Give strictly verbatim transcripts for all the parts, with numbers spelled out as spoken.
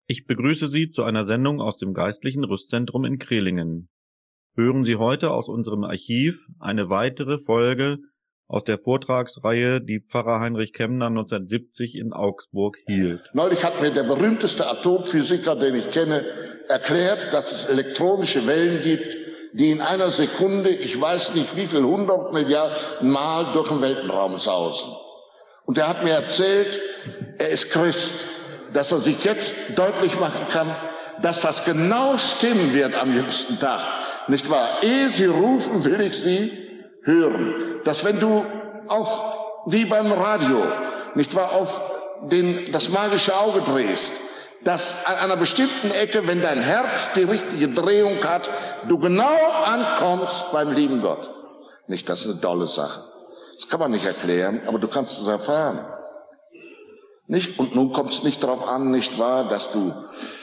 Ich begrüße Sie zu einer Sendung aus dem Geistlichen Rüstzentrum in Krehlingen. Hören Sie heute aus unserem Archiv eine weitere Folge aus der Vortragsreihe, die Pfarrer Heinrich Kemner neunzehnhundertsiebzig in Augsburg hielt. Neulich hat mir der berühmteste Atomphysiker, den ich kenne, erklärt, dass es elektronische Wellen gibt, die in einer Sekunde, ich weiß nicht wie viel hundert Milliarden Mal durch den Weltenraum sausen. Und er hat mir erzählt, er ist Christ, dass er sich jetzt deutlich machen kann, dass das genau stimmen wird am jüngsten Tag. Nicht wahr? Ehe Sie rufen, will ich Sie hören. Dass wenn du auf, wie beim Radio, nicht wahr, auf den, das magische Auge drehst, dass an einer bestimmten Ecke, wenn dein Herz die richtige Drehung hat, du genau ankommst beim lieben Gott. Nicht, das ist eine tolle Sache. Das kann man nicht erklären, aber du kannst es erfahren. Nicht? Und nun kommt es nicht darauf an, nicht wahr, dass du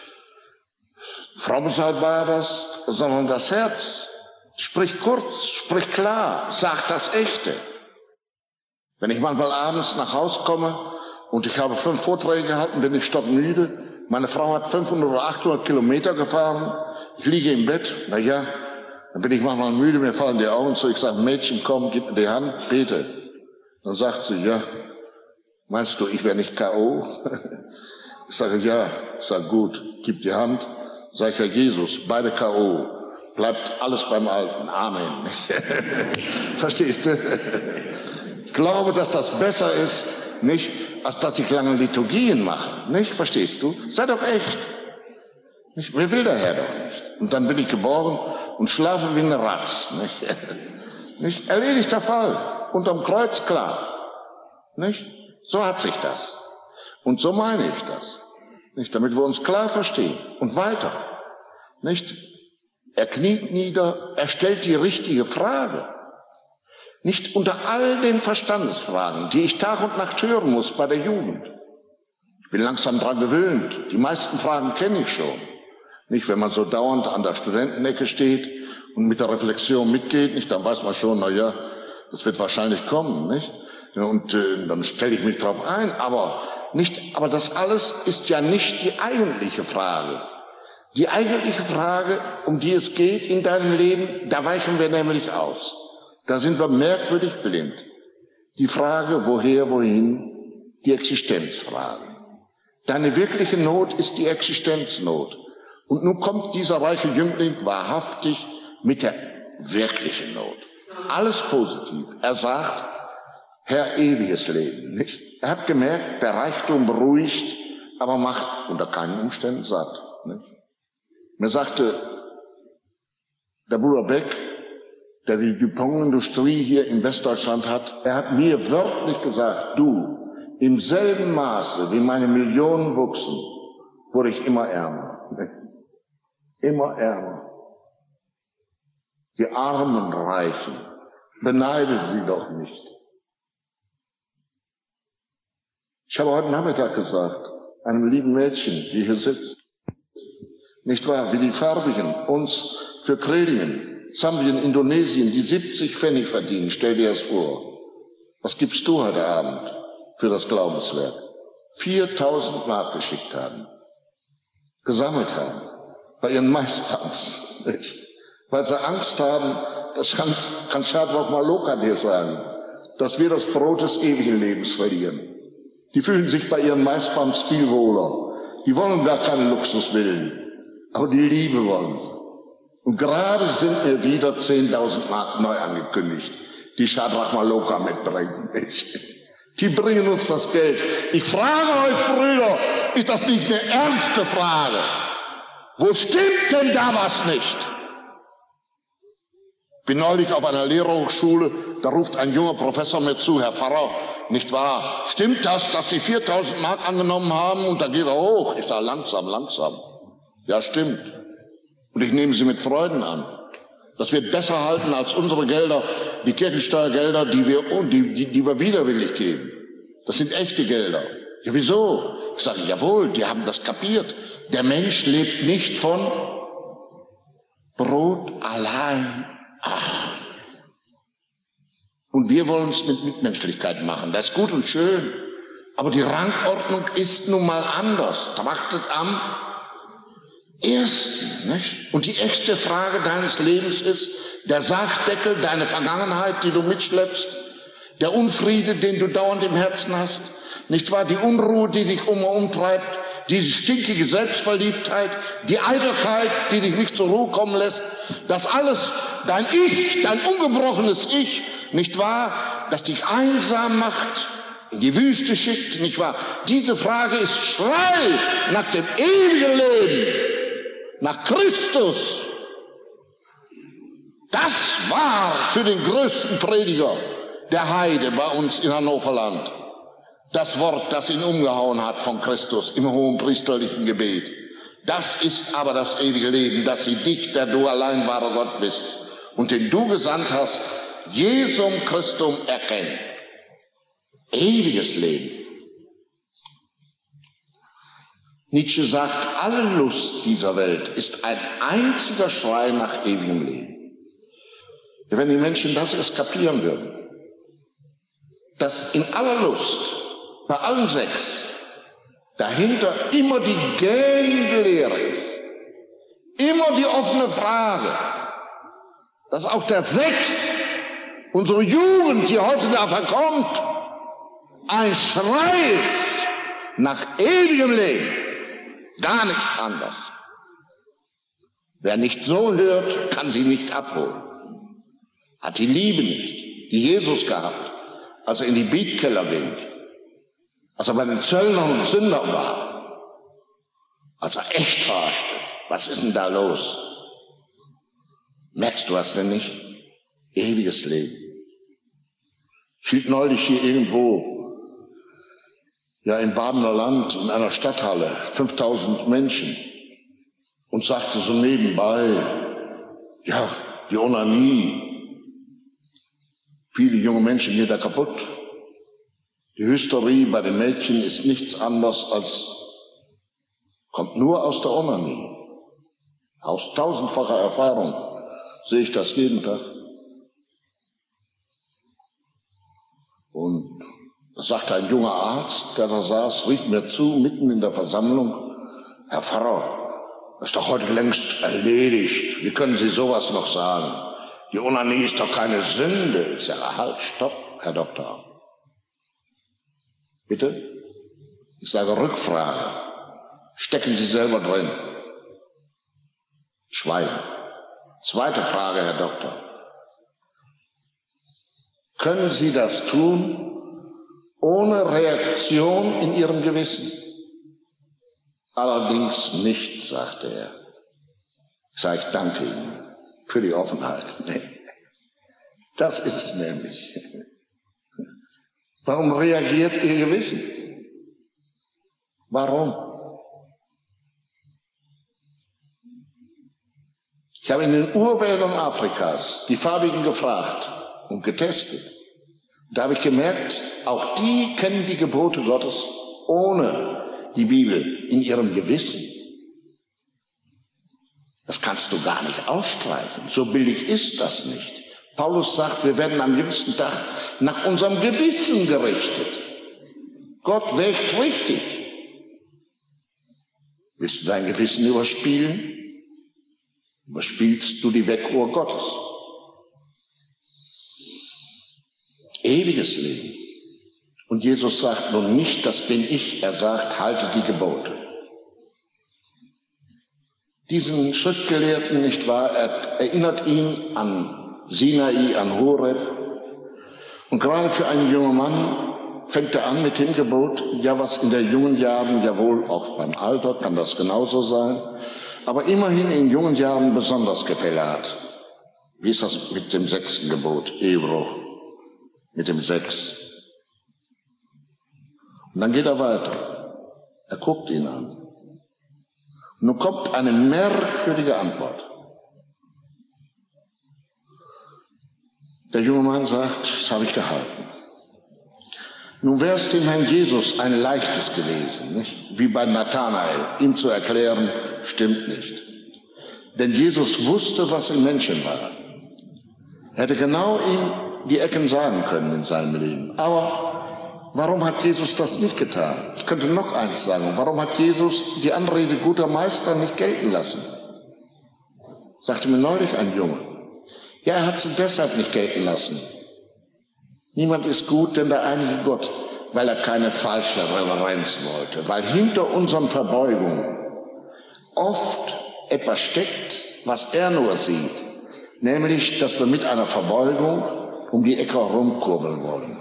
Frommsein warst, sondern das Herz. Sprich kurz, sprich klar, sag das Echte. Wenn ich manchmal abends nach Hause komme und ich habe fünf Vorträge gehalten, bin ich stockmüde. Meine Frau hat fünfhundert oder achthundert Kilometer gefahren. Ich liege im Bett. Na ja, dann bin ich manchmal müde, mir fallen die Augen zu. Ich sage, Mädchen, komm, gib mir die Hand, bete. Dann sagt sie, ja, meinst du, ich wäre nicht K O? Ich sage, ja. Ich sage, gut, gib die Hand. Sag ich, Herr Jesus, beide K O. Bleibt alles beim Alten. Amen. Verstehst du? Ich glaube, dass das besser ist, nicht, als dass ich lange Liturgien mache. Nicht? Verstehst du? Sei doch echt. Nicht? Wer will der Herr doch nicht? Und dann bin ich geboren und schlafe wie eine Ratz. Nicht? Nicht? Erledigter Fall. Unterm Kreuz klar. Nicht? So hat sich das. Und so meine ich das. Nicht? Damit wir uns klar verstehen. Und weiter. Nicht? Er kniet nieder, er stellt die richtige Frage. Nicht unter all den Verstandesfragen, die ich Tag und Nacht hören muss bei der Jugend. Ich bin langsam dran gewöhnt. Die meisten Fragen kenne ich schon. Nicht, wenn man so dauernd an der Studentenecke steht und mit der Reflexion mitgeht, nicht, dann weiß man schon, na ja, das wird wahrscheinlich kommen, nicht? Und äh, dann stelle ich mich drauf ein, aber nicht, aber das alles ist ja nicht die eigentliche Frage. Die eigentliche Frage, um die es geht in deinem Leben, da weichen wir nämlich aus. Da sind wir merkwürdig blind. Die Frage, woher, wohin, die Existenzfrage. Deine wirkliche Not ist die Existenznot. Und nun kommt dieser reiche Jüngling wahrhaftig mit der wirklichen Not. Alles positiv. Er sagt, Herr, ewiges Leben, nicht? Er hat gemerkt, der Reichtum beruhigt, aber macht unter keinen Umständen satt, nicht? Mir sagte der Bruder Beck, der die Dupont-Industrie hier in Westdeutschland hat, er hat mir wörtlich gesagt, du, im selben Maße, wie meine Millionen wuchsen, wurde ich immer ärmer. Immer ärmer. Die armen Reichen, beneide sie doch nicht. Ich habe heute Nachmittag gesagt, einem lieben Mädchen, die hier sitzt, nicht wahr, wie die Farbigen uns für Krehlingen, Zambien, Indonesien, die siebzig Pfennig verdienen, stell dir das vor. Was gibst du heute Abend für das Glaubenswerk? viertausend Mark geschickt haben, gesammelt haben, bei ihren Maiskamps, weil sie Angst haben, das kann, kann Shadrach Maloka dir sagen, dass wir das Brot des ewigen Lebens verlieren. Die fühlen sich bei ihren Maisbams viel wohler. Die wollen gar keine Luxusvillen, aber die Liebe wollen sie. Und gerade sind mir wieder zehntausend Mark neu angekündigt, die Shadrach Maloka mitbringen. Die bringen uns das Geld. Ich frage euch, Brüder, ist das nicht eine ernste Frage? Wo stimmt denn da was nicht? Ich bin neulich auf einer Lehrerhochschule, da ruft ein junger Professor mir zu, Herr Pfarrer, nicht wahr? Stimmt das, dass Sie viertausend Mark angenommen haben und da geht er hoch? Ich sage, langsam, langsam. Ja, stimmt. Und ich nehme sie mit Freuden an. Das wird besser halten als unsere Gelder, die Kirchensteuergelder, die wir, die, die, die wir widerwillig geben. Das sind echte Gelder. Ja, wieso? Ich sage, jawohl, die haben das kapiert. Der Mensch lebt nicht von Brot allein. Ach. Und wir wollen es mit Mitmenschlichkeit machen. Das ist gut und schön. Aber die Rangordnung ist nun mal anders. Trachtet am Ersten, nicht? Und die echte Frage deines Lebens ist, der Sargdeckel, deine Vergangenheit, die du mitschleppst, der Unfriede, den du dauernd im Herzen hast, nicht wahr? Die Unruhe, die dich um und umtreibt, diese stinkige Selbstverliebtheit, die Eitelkeit, die dich nicht zur Ruhe kommen lässt, das alles, dein Ich, dein ungebrochenes Ich, nicht wahr, das dich einsam macht, in die Wüste schickt, nicht wahr? Diese Frage ist Schrei nach dem ewigen Leben, nach Christus. Das war für den größten Prediger der Heide bei uns in Hannoverland das Wort, das ihn umgehauen hat von Christus im hohenpriesterlichen Gebet. Das ist aber das ewige Leben, dass sie dich, der du allein wahrer Gott bist und den du gesandt hast, Jesum Christum erkennen. Ewiges Leben. Nietzsche sagt, alle Lust dieser Welt ist ein einziger Schrei nach ewigem Leben. Wenn die Menschen das erst kapieren würden, dass in aller Lust, bei allen sechs, dahinter immer die gähnende Lehre ist, immer die offene Frage, dass auch der Sex, unsere Jugend, die heute da verkommt, ein Schrei ist nach ewigem Leben, gar nichts anderes. Wer nicht so hört, kann sie nicht abholen, hat die Liebe nicht, die Jesus gehabt, als er in die Betkeller ging, als er bei den Zöllnern und Sündern war, als er echt herrschte. Was ist denn da los? Merkst du was denn nicht? Ewiges Leben. Ich hielt neulich hier irgendwo, ja im Badener Land, in einer Stadthalle, fünftausend Menschen, und sagte so nebenbei, ja, die Onanie, viele junge Menschen gehen da kaputt. Die Hysterie bei den Mädchen ist nichts anderes als, kommt nur aus der Onanie. Aus tausendfacher Erfahrung sehe ich das jeden Tag. Und das sagte ein junger Arzt, der da saß, rief mir zu, mitten in der Versammlung, Herr Pfarrer, das ist doch heute längst erledigt. Wie können Sie sowas noch sagen? Die Onanie ist doch keine Sünde. Ich sage, halt, stopp, Herr Doktor. Bitte? Ich sage, Rückfrage. Stecken Sie selber drin. Schweigen. Zweite Frage, Herr Doktor. Können Sie das tun, ohne Reaktion in Ihrem Gewissen? Allerdings nicht, sagte er. Ich sage, ich danke Ihnen für die Offenheit. Nee. Das ist es nämlich. Warum reagiert Ihr Gewissen? Warum? Ich habe in den Urwäldern Afrikas die Farbigen gefragt und getestet. Da habe ich gemerkt, auch die kennen die Gebote Gottes ohne die Bibel in ihrem Gewissen. Das kannst du gar nicht ausstreichen. So billig ist das nicht. Paulus sagt, wir werden am jüngsten Tag nach unserem Gewissen gerichtet. Gott wägt richtig. Willst du dein Gewissen überspielen? Überspielst du die Weckuhr Gottes. Ewiges Leben. Und Jesus sagt nun nicht, das bin ich, er sagt, halte die Gebote. Diesen Schriftgelehrten, nicht wahr, er erinnert ihn an Sinai, an Horeb. Und gerade für einen jungen Mann fängt er an mit dem Gebot, ja, was in der jungen Jahren, jawohl, auch beim Alter kann das genauso sein, aber immerhin in jungen Jahren besonders Gefälle hat. Wie ist das mit dem sechsten Gebot, Ehebruch, mit dem Sex? Und dann geht er weiter. Er guckt ihn an. Und nun kommt eine merkwürdige Antwort. Der junge Mann sagt, das habe ich gehalten. Nun wäre es dem Herrn Jesus ein leichtes gewesen, nicht? Wie bei Nathanael, ihm zu erklären, stimmt nicht. Denn Jesus wusste, was im Menschen war. Er hätte genau ihm die Ecken sagen können in seinem Leben. Aber Warum hat Jesus das nicht getan? Ich könnte noch eins sagen. Warum hat Jesus die Anrede guter Meister nicht gelten lassen? Sagte mir neulich ein Junge. Ja, er hat sie deshalb nicht gelten lassen. Niemand ist gut, denn der einige Gott, weil er keine falsche Reverenz wollte, weil hinter unseren Verbeugungen oft etwas steckt, was er nur sieht, nämlich, dass wir mit einer Verbeugung um die Ecke herumkurbeln wollen.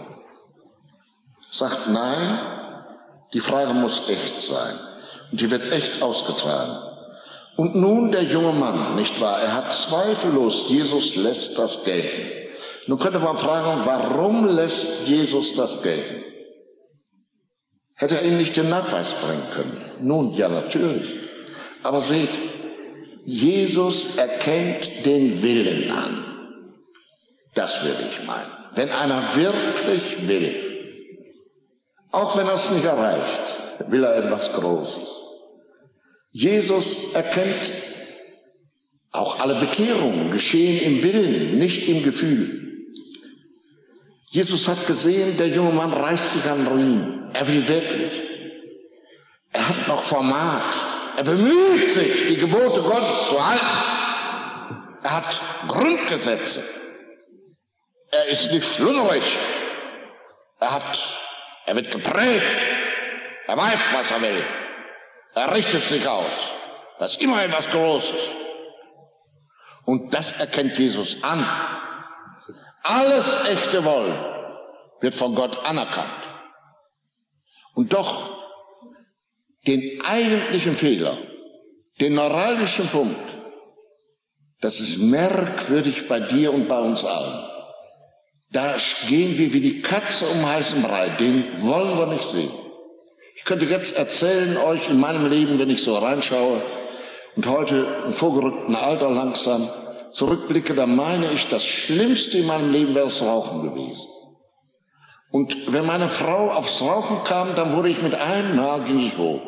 Sagt nein, die Frage muss echt sein und die wird echt ausgetragen. Und nun der junge Mann, nicht wahr, er hat zweifellos, Jesus lässt das gelten. Nun könnte man fragen, warum lässt Jesus das gelten? Hätte er ihm nicht den Nachweis bringen können? Nun, ja, natürlich. Aber seht, Jesus erkennt den Willen an. Das will ich meinen. Wenn einer wirklich will, auch wenn er es nicht erreicht, will er etwas Großes. Jesus erkennt, auch alle Bekehrungen geschehen im Willen, nicht im Gefühl. Jesus hat gesehen, der junge Mann reißt sich an den Riemen. Er will wirklich. Er hat noch Format. Er bemüht sich, die Gebote Gottes zu halten. Er hat Grundgesetze. Er ist nicht schludrig. Er hat, er wird geprägt. Er weiß, was er will. Er richtet sich aus. Das ist immer etwas Großes. Und das erkennt Jesus an. Alles echte Wollen wird von Gott anerkannt. Und doch den eigentlichen Fehler, den neuralgischen Punkt, das ist merkwürdig bei dir und bei uns allen. Da gehen wir wie die Katze um heißen Brei, den wollen wir nicht sehen. Ich könnte jetzt erzählen euch in meinem Leben, wenn ich so reinschaue und heute im vorgerückten Alter langsam zurückblicke, dann meine ich, das Schlimmste in meinem Leben wäre das Rauchen gewesen. Und wenn meine Frau aufs Rauchen kam, dann wurde ich mit einem Mal, ging ich hoch.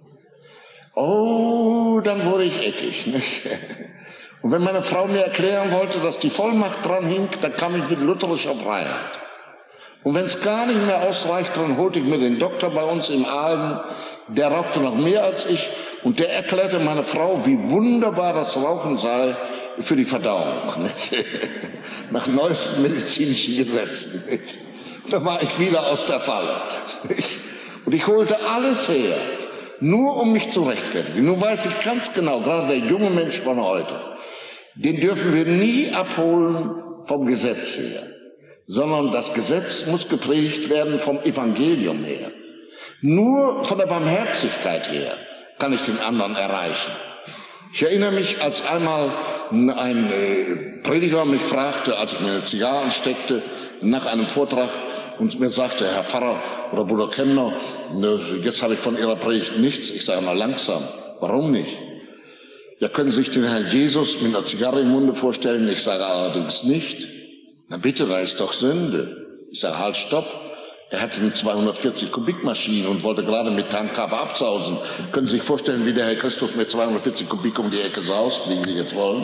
Oh, dann wurde ich eckig, nicht? Und wenn meine Frau mir erklären wollte, dass die Vollmacht dran hing, dann kam ich mit lutherischer Freiheit. Und wenn es gar nicht mehr ausreicht, dann holte ich mir den Doktor bei uns im Aalen, der rauchte noch mehr als ich, und der erklärte meine Frau, wie wunderbar das Rauchen sei für die Verdauung, nicht? Nach neuesten medizinischen Gesetzen. Nicht? Da war ich wieder aus der Falle. Nicht? Und ich holte alles her, nur um mich zu rechtfertigen. Nun weiß ich ganz genau, gerade der junge Mensch von heute, den dürfen wir nie abholen vom Gesetz her, sondern das Gesetz muss gepredigt werden vom Evangelium her. Nur von der Barmherzigkeit her kann ich den anderen erreichen. Ich erinnere mich, als einmal ein äh, Prediger mich fragte, als ich mir eine Zigarre ansteckte, nach einem Vortrag und mir sagte, Herr Pfarrer oder Bruder Kemner, ne, jetzt habe ich von Ihrer Predigt nichts. Ich sage mal langsam, warum nicht? Ja, können Sie sich den Herrn Jesus mit einer Zigarre im Munde vorstellen? Ich sage allerdings nicht. Na bitte, da ist doch Sünde. Ich sage, halt, stopp. Er hatte eine zweihundertvierzig Kubik Maschine und wollte gerade mit Tankkappe absausen. Können Sie sich vorstellen, wie der Herr Christus mit zweihundertvierzig Kubik um die Ecke saust, wie Sie jetzt wollen?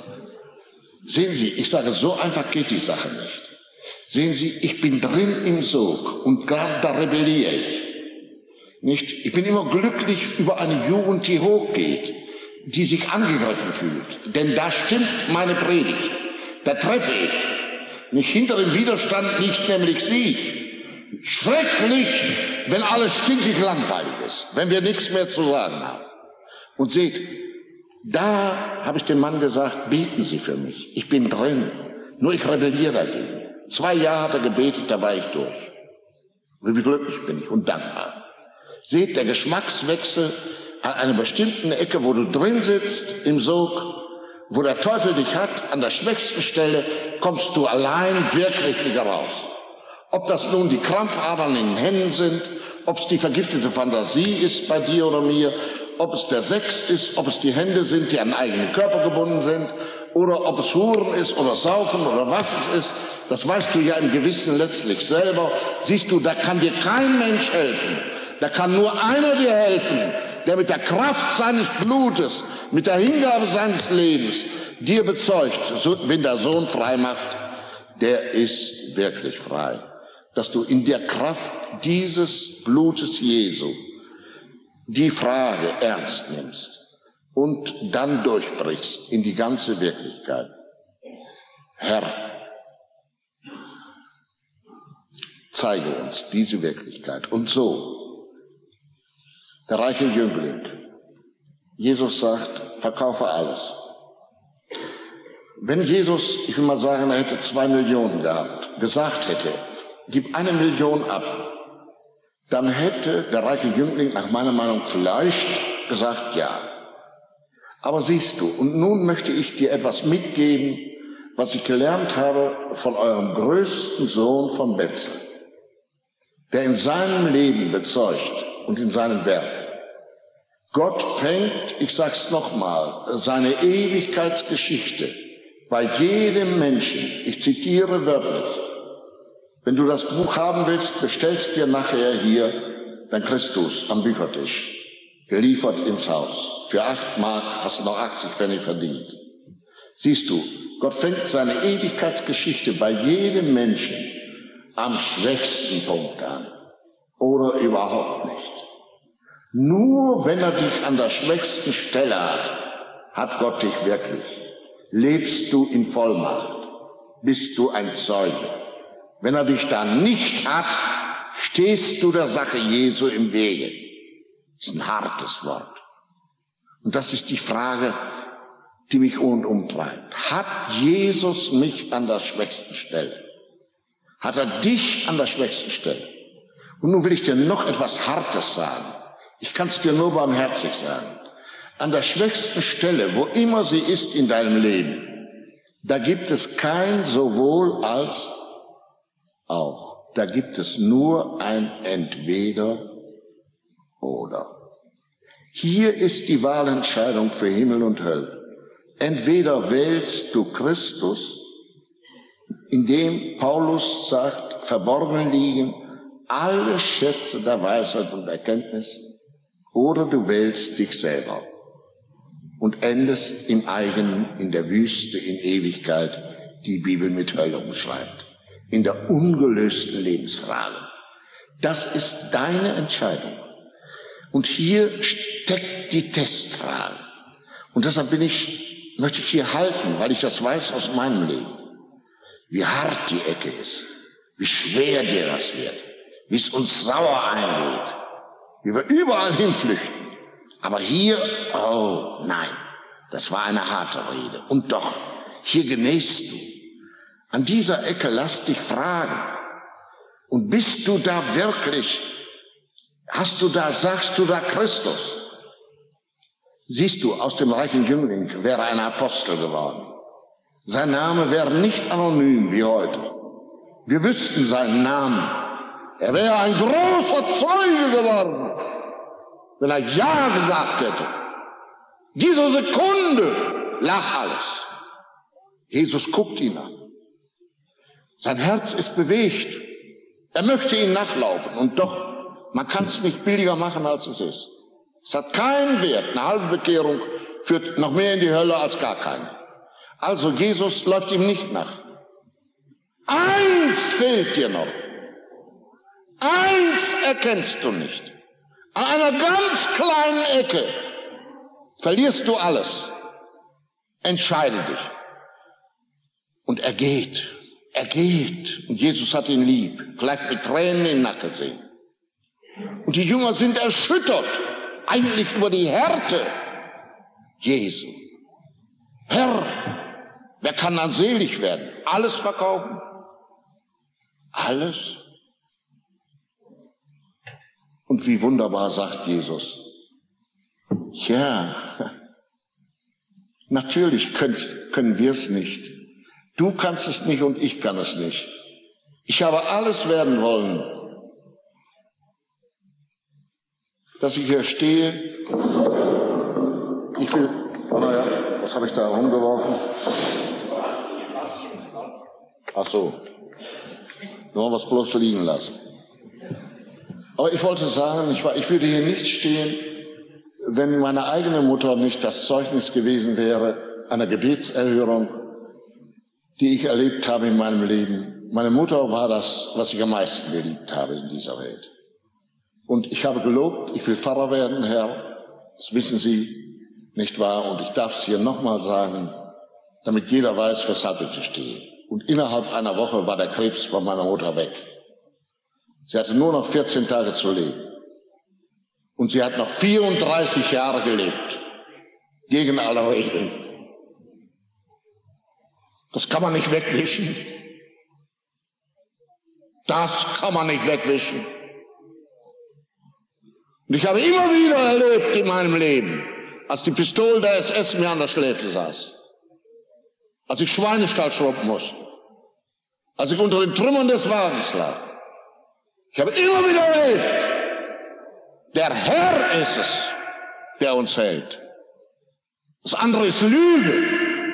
Sehen Sie, ich sage, so einfach geht die Sache nicht. Sehen Sie, ich bin drin im Sog und gerade da rebelliere ich. Nicht? Ich bin immer glücklich über eine Jugend, die hochgeht, die sich angegriffen fühlt. Denn da stimmt meine Predigt. Da treffe ich. Nicht hinter dem Widerstand liegt nämlich Sieg. Schrecklich, wenn alles stinkig langweilig ist, wenn wir nichts mehr zu sagen haben. Und seht, da habe ich dem Mann gesagt, beten Sie für mich. Ich bin drin, nur ich rebelliere dagegen. Zwei Jahre hat er gebetet, da war ich durch. Wie glücklich bin ich und dankbar. Seht, der Geschmackswechsel an einer bestimmten Ecke, wo du drin sitzt, im Sog, wo der Teufel dich hat, an der schwächsten Stelle, kommst du allein wirklich nicht raus. Ob das nun die Krampfadern in den Händen sind, ob es die vergiftete Fantasie ist bei dir oder mir, ob es der Sex ist, ob es die Hände sind, die an den eigenen Körper gebunden sind, oder ob es Huren ist oder Saufen oder was es ist, das weißt du ja im Gewissen letztlich selber. Siehst du, da kann dir kein Mensch helfen. Da kann nur einer dir helfen, der mit der Kraft seines Blutes, mit der Hingabe seines Lebens dir bezeugt, so, wenn der Sohn frei macht, der ist wirklich frei. dass du in der Kraft dieses Blutes Jesu die Frage ernst nimmst und dann durchbrichst in die ganze Wirklichkeit. Herr, zeige uns diese Wirklichkeit. Und so, der reiche Jüngling, Jesus sagt, verkaufe alles. Wenn Jesus, ich will mal sagen, er hätte zwei Millionen gehabt, gesagt hätte, gib eine Million ab, dann hätte der reiche Jüngling nach meiner Meinung vielleicht gesagt, ja. Aber siehst du, und nun möchte ich dir etwas mitgeben, was ich gelernt habe von eurem größten Sohn von Betzel, der in seinem Leben bezeugt und in seinem Werk, Gott fängt, ich sag's nochmal, seine Ewigkeitsgeschichte bei jedem Menschen, ich zitiere wörtlich, wenn du das Buch haben willst, bestellst dir nachher hier, dann kriegst du's am Büchertisch, geliefert ins Haus. Für acht Mark hast du noch achtzig Pfennig verdient. Siehst du, Gott fängt seine Ewigkeitsgeschichte bei jedem Menschen am schwächsten Punkt an oder überhaupt nicht. Nur wenn er dich an der schwächsten Stelle hat, hat Gott dich wirklich. Lebst du in Vollmacht, bist du ein Zeuge. Wenn er dich da nicht hat, stehst du der Sache Jesu im Wege. Das ist ein hartes Wort. Und das ist die Frage, die mich um und umtreibt. Hat Jesus mich an der schwächsten Stelle? Hat er dich an der schwächsten Stelle? Und nun will ich dir noch etwas Hartes sagen. Ich kann es dir nur barmherzig sagen. An der schwächsten Stelle, wo immer sie ist in deinem Leben, da gibt es kein sowohl als auch. Da gibt es nur ein Entweder oder. Hier ist die Wahlentscheidung für Himmel und Hölle. Entweder wählst du Christus, in dem Paulus sagt, verborgen liegen alle Schätze der Weisheit und Erkenntnis, oder du wählst dich selber und endest im eigenen, in der Wüste, in Ewigkeit, die Bibel mit Hölle umschreibt, in der ungelösten Lebensfrage. Das ist deine Entscheidung. Und hier steckt die Testfrage. Und deshalb bin ich, möchte ich hier halten, weil ich das weiß aus meinem Leben, wie hart die Ecke ist, wie schwer dir das wird, wie es uns sauer eingeht, wie wir überall hinflüchten. Aber hier, oh nein, das war eine harte Rede. Und doch, hier genähst du. An dieser Ecke lass dich fragen. Und bist du da wirklich, hast du da, sagst du da Christus? Siehst du, aus dem reichen Jüngling wäre ein Apostel geworden. Sein Name wäre nicht anonym wie heute. Wir wüssten seinen Namen. Er wäre ein großer Zeuge geworden, wenn er Ja gesagt hätte. Diese Sekunde lag alles. Jesus guckt ihn an. Sein Herz ist bewegt. Er möchte ihn nachlaufen. Und doch, man kann es nicht billiger machen, als es ist. Es hat keinen Wert. Eine halbe Bekehrung führt noch mehr in die Hölle als gar keine. Also Jesus läuft ihm nicht nach. Eins fehlt dir noch. Eins erkennst du nicht. An einer ganz kleinen Ecke verlierst du alles. Entscheide dich. Und er geht. Er geht. Und Jesus hat ihn lieb. Vielleicht mit Tränen im Nacken sehen. Und die Jünger sind erschüttert. Eigentlich über die Härte Jesu. Herr, wer kann dann selig werden? Alles verkaufen? Alles? Und wie wunderbar sagt Jesus, ja, natürlich können wir es nicht. Du kannst es nicht und ich kann es nicht. Ich habe alles werden wollen, dass ich hier stehe. Ich will, naja, was habe ich da rumgeworfen? Ach so, nur was bloß liegen lassen. Aber ich wollte sagen, ich, war, ich würde hier nicht stehen, wenn meine eigene Mutter nicht das Zeugnis gewesen wäre einer Gebetserhörung, die ich erlebt habe in meinem Leben. Meine Mutter war das, was ich am meisten geliebt habe in dieser Welt. Und ich habe gelobt, ich will Pfarrer werden, Herr. Das wissen Sie, nicht wahr? Und ich darf es hier nochmal sagen, damit jeder weiß, weshalb ich hier stehe. Und innerhalb einer Woche war der Krebs bei meiner Mutter weg. Sie hatte nur noch vierzehn Tage zu leben. Und sie hat noch vierunddreißig Jahre gelebt. Gegen alle Regeln. Das kann man nicht wegwischen. Das kann man nicht wegwischen. Und ich habe immer wieder erlebt in meinem Leben, als die Pistole der S S mir an der Schläfe saß, als ich Schweinestall schruppen musste, als ich unter den Trümmern des Wagens lag. Ich habe immer wieder erlebt, der Herr ist es, der uns hält. Das andere ist Lüge.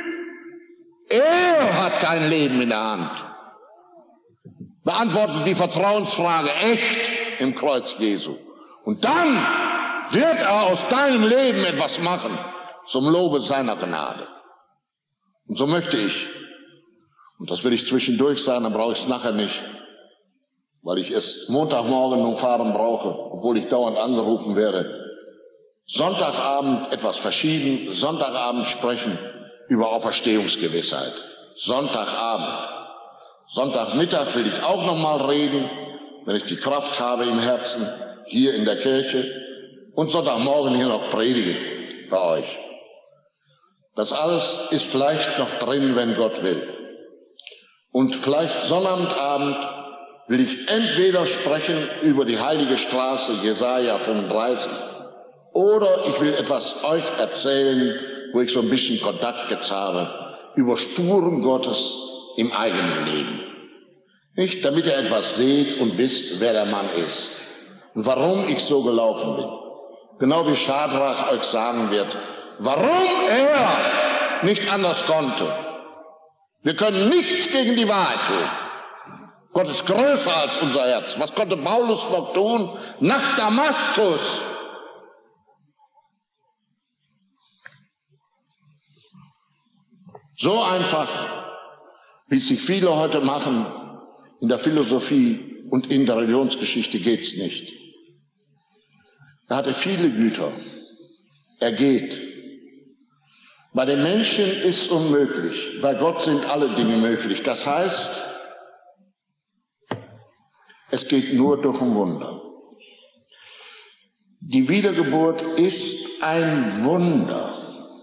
Er hat dein Leben in der Hand. Beantwortet die Vertrauensfrage echt im Kreuz Jesu. Und dann wird er aus deinem Leben etwas machen zum Lobe seiner Gnade. Und so möchte ich, und das will ich zwischendurch sagen, dann brauche ich es nachher nicht, weil ich es Montagmorgen umfahren brauche, obwohl ich dauernd angerufen werde, Sonntagabend etwas verschieben, Sonntagabend sprechen über Auferstehungsgewissheit. Sonntagabend. Sonntagmittag will ich auch noch mal reden, wenn ich die Kraft habe im Herzen, hier in der Kirche, und Sonntagmorgen hier noch predigen bei euch. Das alles ist vielleicht noch drin, wenn Gott will. Und vielleicht Sonnabendabend will ich entweder sprechen über die heilige Straße, Jesaja fünfunddreißig, oder ich will etwas euch erzählen, wo ich so ein bisschen Kontakt jetzt habe, über Spuren Gottes im eigenen Leben. Nicht, damit ihr etwas seht und wisst, wer der Mann ist und warum ich so gelaufen bin. Genau wie Schadrach euch sagen wird, warum er nicht anders konnte. Wir können nichts gegen die Wahrheit tun. Gott ist größer als unser Herz. Was konnte Paulus noch tun? Nach Damaskus. So einfach, wie es sich viele heute machen, in der Philosophie und in der Religionsgeschichte geht's nicht. Er hatte viele Güter. Er geht. Bei den Menschen ist unmöglich. Bei Gott sind alle Dinge möglich. Das heißt, es geht nur durch ein Wunder. Die Wiedergeburt ist ein Wunder.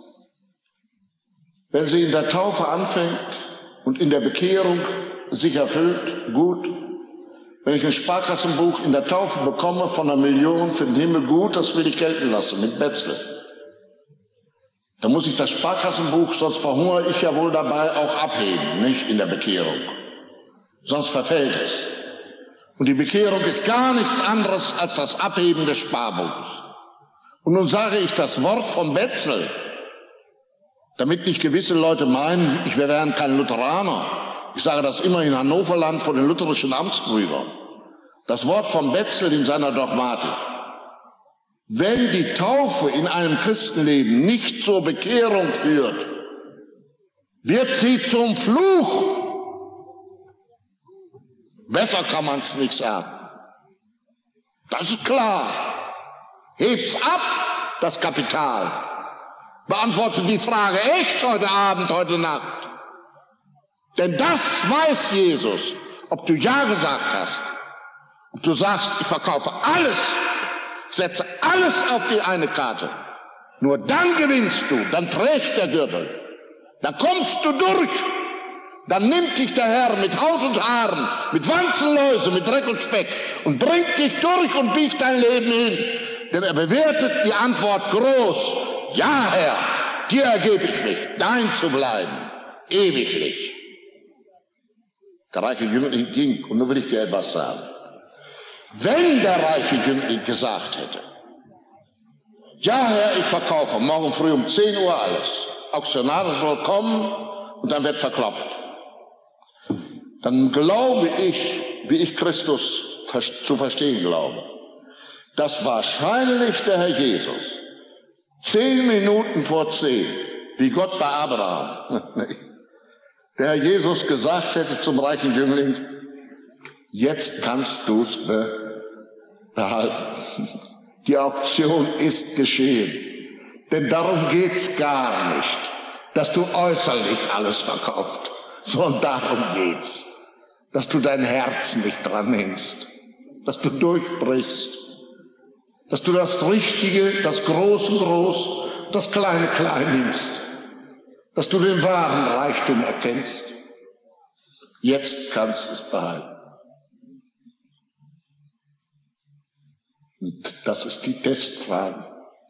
Wenn sie in der Taufe anfängt und in der Bekehrung sich erfüllt, gut. Wenn ich ein Sparkassenbuch in der Taufe bekomme von einer Million für den Himmel, gut, das will ich gelten lassen mit Betzel. Dann muss ich das Sparkassenbuch, sonst verhungere ich ja wohl dabei, auch abheben, nicht in der Bekehrung. Sonst verfällt es. Und die Bekehrung ist gar nichts anderes als das Abheben des Sparbuchs. Und nun sage ich das Wort vom Betzel, damit nicht gewisse Leute meinen, ich wäre kein Lutheraner. Ich sage das immer in Hannoverland vor den lutherischen Amtsbrüdern. Das Wort vom Betzel in seiner Dogmatik. Wenn die Taufe in einem Christenleben nicht zur Bekehrung führt, wird sie zum Fluch. Besser kann man es nicht sagen. Das ist klar. Hebt's ab, das Kapital. Beantwortet die Frage echt heute Abend, heute Nacht. Denn das weiß Jesus, ob du Ja gesagt hast, ob du sagst, ich verkaufe alles, ich setze alles auf die eine Karte. Nur dann gewinnst du, dann trägt der Gürtel, dann kommst du durch, dann nimmt dich der Herr mit Haut und Haaren, mit Wanzenläuse, mit Dreck und Speck und bringt dich durch und biegt dein Leben hin. Denn er bewertet die Antwort groß. Ja, Herr, dir ergebe ich mich, dein zu bleiben, ewiglich. Der reiche Jüngling ging, und nun will ich dir etwas sagen. Wenn der reiche Jüngling gesagt hätte, ja, Herr, ich verkaufe morgen früh um zehn Uhr alles, Auktionare soll kommen und dann wird verkloppt, dann glaube ich, wie ich Christus zu verstehen glaube, dass wahrscheinlich der Herr Jesus zehn Minuten vor zehn, wie Gott bei Abraham, der Herr Jesus gesagt hätte zum reichen Jüngling, jetzt kannst du's be behalten. Die Auktion ist geschehen. Denn darum geht's gar nicht, dass du äußerlich alles verkaufst, sondern darum geht's, dass du dein Herz nicht dranhängst, dass du durchbrichst, dass du das Richtige, das Große groß, das Kleine klein nimmst, dass du den wahren Reichtum erkennst. Jetzt kannst du es behalten. Und das ist die Testfrage.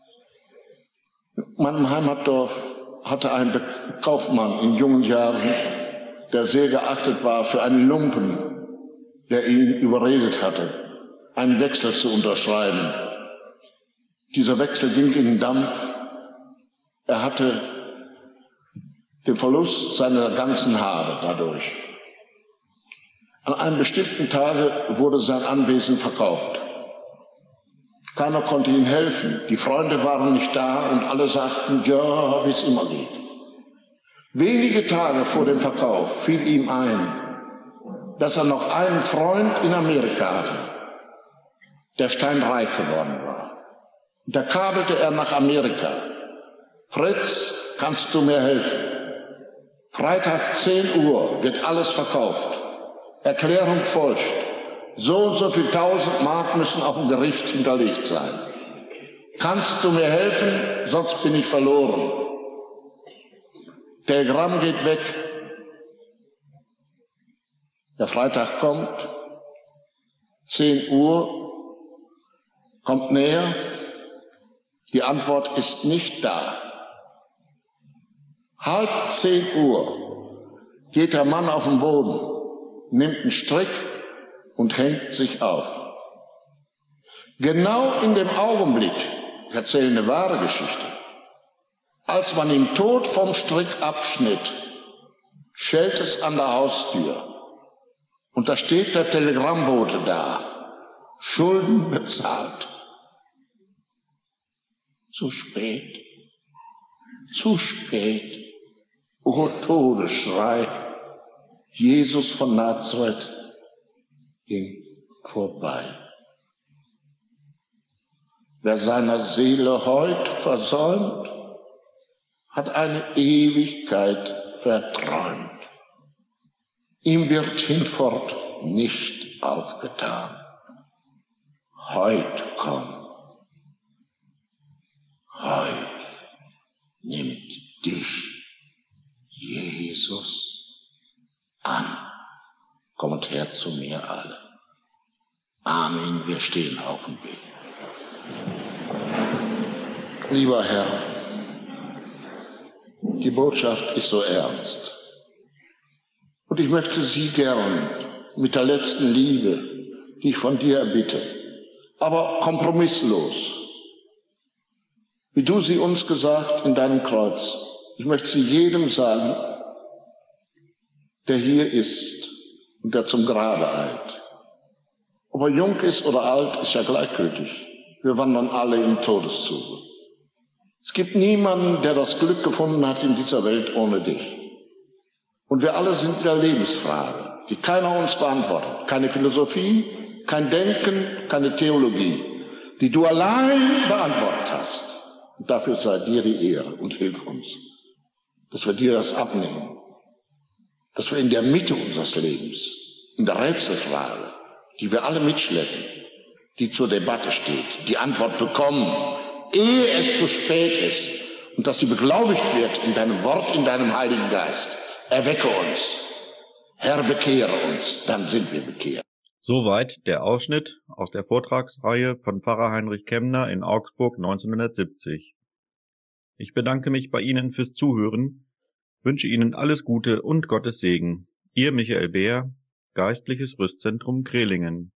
In meinem Heimatdorf hatte ein Kaufmann in jungen Jahren, der sehr geachtet war, für einen Lumpen, der ihn überredet hatte, einen Wechsel zu unterschreiben. Dieser Wechsel ging in den Dampf. Er hatte den Verlust seiner ganzen Habe dadurch. An einem bestimmten Tage wurde sein Anwesen verkauft. Keiner konnte ihm helfen. Die Freunde waren nicht da und alle sagten, ja, wie es immer geht. Wenige Tage vor dem Verkauf fiel ihm ein, dass er noch einen Freund in Amerika hatte, der steinreich geworden war. Und da kabelte er nach Amerika. Fritz, kannst du mir helfen? Freitag zehn Uhr wird alles verkauft. Erklärung folgt. So und so viel tausend Mark müssen auf dem Gericht hinterlegt sein. Kannst du mir helfen? Sonst bin ich verloren. Telegramm geht weg. Der Freitag kommt. zehn Uhr. Kommt näher. Die Antwort ist nicht da. Halb zehn Uhr geht der Mann auf den Boden, nimmt einen Strick und hängt sich auf. Genau in dem Augenblick, ich erzähle eine wahre Geschichte, als man ihn tot vom Strick abschnitt, schellt es an der Haustür. Und da steht der Telegrammbote da, Schulden bezahlt. Zu spät, zu spät. O Todesschrei, Jesus von Nazareth ging vorbei. Wer seiner Seele heut versäumt, hat eine Ewigkeit verträumt. Ihm wird hinfort nicht aufgetan. Heut komm, heut nimmt dich Jesus an. Kommt her zu mir alle. Amen. Wir stehen auf und beten. Lieber Herr, die Botschaft ist so ernst. Und ich möchte sie gern mit der letzten Liebe, die ich von dir erbitte, aber kompromisslos, wie du sie uns gesagt in deinem Kreuz. Ich möchte sie jedem sagen, der hier ist und der zum Grabe eilt. Ob er jung ist oder alt, ist ja gleichgültig. Wir wandern alle im Todeszuge. Es gibt niemanden, der das Glück gefunden hat in dieser Welt ohne dich. Und wir alle sind in der Lebensfrage, die keiner uns beantwortet. Keine Philosophie, kein Denken, keine Theologie, die du allein beantwortet hast. Und dafür sei dir die Ehre und hilf uns, dass wir dir das abnehmen, dass wir in der Mitte unseres Lebens, in der Rätselfrage, die wir alle mitschleppen, die zur Debatte steht, die Antwort bekommen, ehe es zu spät ist, und dass sie beglaubigt wird in deinem Wort, in deinem Heiligen Geist. Erwecke uns, Herr, bekehre uns, dann sind wir bekehrt. Soweit der Ausschnitt aus der Vortragsreihe von Pfarrer Heinrich Kemmner in Augsburg neunzehnhundertsiebzig. Ich bedanke mich bei Ihnen fürs Zuhören, wünsche Ihnen alles Gute und Gottes Segen. Ihr Michael Beer, Geistliches Rüstzentrum Krehlingen.